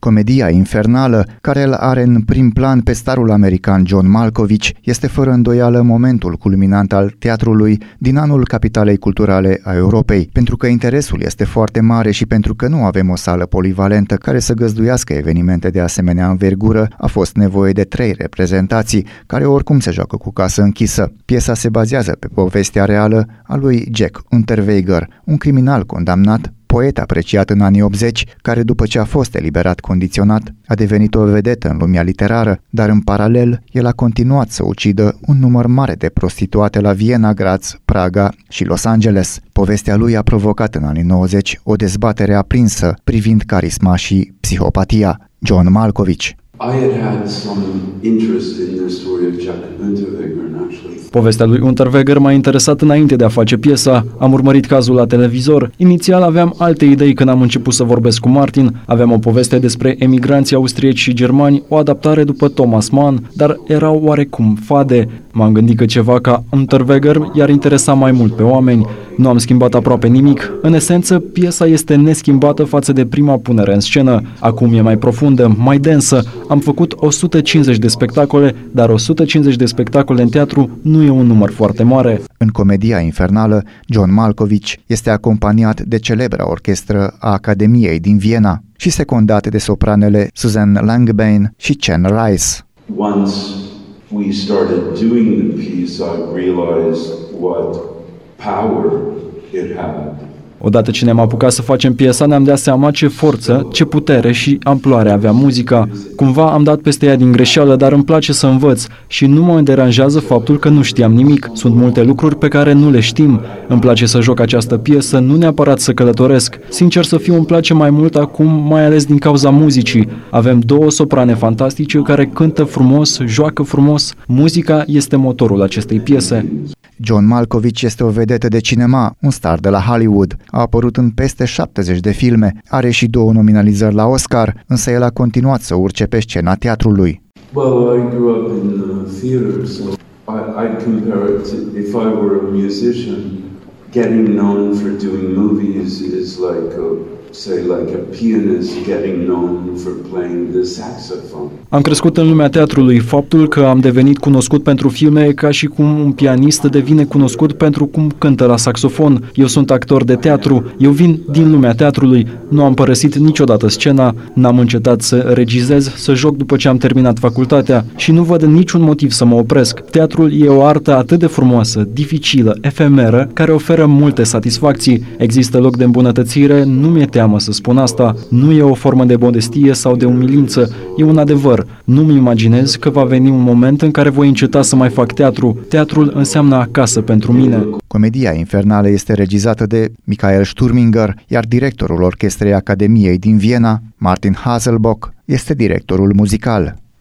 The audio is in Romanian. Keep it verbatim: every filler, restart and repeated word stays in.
Comedia infernală, care îl are în prim plan pe starul american John Malkovich, este fără îndoială momentul culminant al teatrului din anul Capitalei Culturale a Europei, pentru că interesul este foarte mare și pentru că nu avem o sală polivalentă care să găzduiască evenimente de asemenea învergură, a fost nevoie de trei reprezentații, care oricum se joacă cu casă închisă. Piesa se bazează pe povestea reală a lui Jack Unterweger, un criminal condamnat, poet apreciat în anii optzeci, care după ce a fost eliberat condiționat, a devenit o vedetă în lumea literară, dar în paralel, el a continuat să ucidă un număr mare de prostituate la Viena, Graz, Praga și Los Angeles. Povestea lui a provocat în anii nouăzeci o dezbatere aprinsă privind carisma și psihopatia. John Malkovich. I had had some interest in the story of Jack Unterweger, actually. Povestea lui Unterweger m-a interesat înainte de a face piesa. Am urmărit cazul la televizor. Inițial aveam alte idei când am început să vorbesc cu Martin. Aveam o poveste despre emigranții austrieci și germani, o adaptare după Thomas Mann, dar erau oarecum fade. M-am gândit că ceva ca Unterweger i-ar interesa mai mult pe oameni. Nu am schimbat aproape nimic. În esență, piesa este neschimbată față de prima punere în scenă. Acum e mai profundă, mai densă. Am făcut o sută cincizeci de spectacole, dar o sută cincizeci de spectacole în teatru nu e un număr foarte mare. În Comedia infernală, John Malkovich este acompaniat de celebra orchestră a Academiei din Viena și secundat de sopranele Suzanne Langbein și Chen Rice. Once we started doing the piece, I realized what power it had. Odată ce ne-am apucat să facem piesa, ne-am dat seama ce forță, ce putere și amploare avea muzica. Cumva am dat peste ea din greșeală, dar îmi place să învăț și nu mă deranjează faptul că nu știam nimic. Sunt multe lucruri pe care nu le știm. Îmi place să joc această piesă, nu neapărat să călătoresc. Sincer să fiu, îmi place mai mult acum, mai ales din cauza muzicii. Avem două soprane fantastice care cântă frumos, joacă frumos. Muzica este motorul acestei piese. John Malkovich este o vedetă de cinema, un star de la Hollywood. A apărut în peste șaptezeci de filme, are și două nominalizări la Oscar, însă el a continuat să urce pe scena teatrului. Well, I grew up in the theater, so I, I compare it to if I were a musician, getting known for doing movies is like a say like a pianist getting known for playing the saxophone. Am crescut în lumea teatrului. Faptul că am devenit cunoscut pentru filme e ca și cum un pianist devine cunoscut pentru cum cântă la saxofon. Eu sunt actor de teatru, eu vin din lumea teatrului, nu am părăsit niciodată scena, n-am încetat să regizez, să joc după ce am terminat facultatea și nu văd niciun motiv să mă opresc. Teatrul e o artă atât de frumoasă, dificilă, efemeră, care oferă multe satisfacții. Există loc de îmbunătățire, nu mi-e teamă să spun asta, nu e o formă de modestie sau de umilință, e un adevăr. Nu-mi imaginez că va veni un moment în care voi înceta să mai fac teatru. Teatrul înseamnă acasă pentru mine. Comedia infernală este regizată de Michael Sturminger, iar directorul orchestrei Academiei din Viena, Martin Haselbock, este directorul muzical.